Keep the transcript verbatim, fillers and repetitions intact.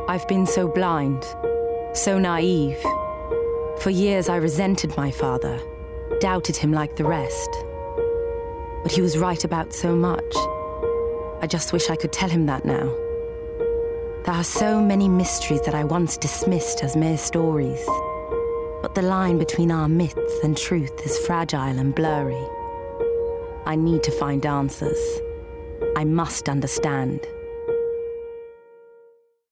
I've been so blind, so naive. For years I resented my father, doubted him like the rest. But he was right about so much. I just wish I could tell him that now. There are so many mysteries that I once dismissed as mere stories. But the line between our myths and truth is fragile and blurry. I need to find answers. I must understand.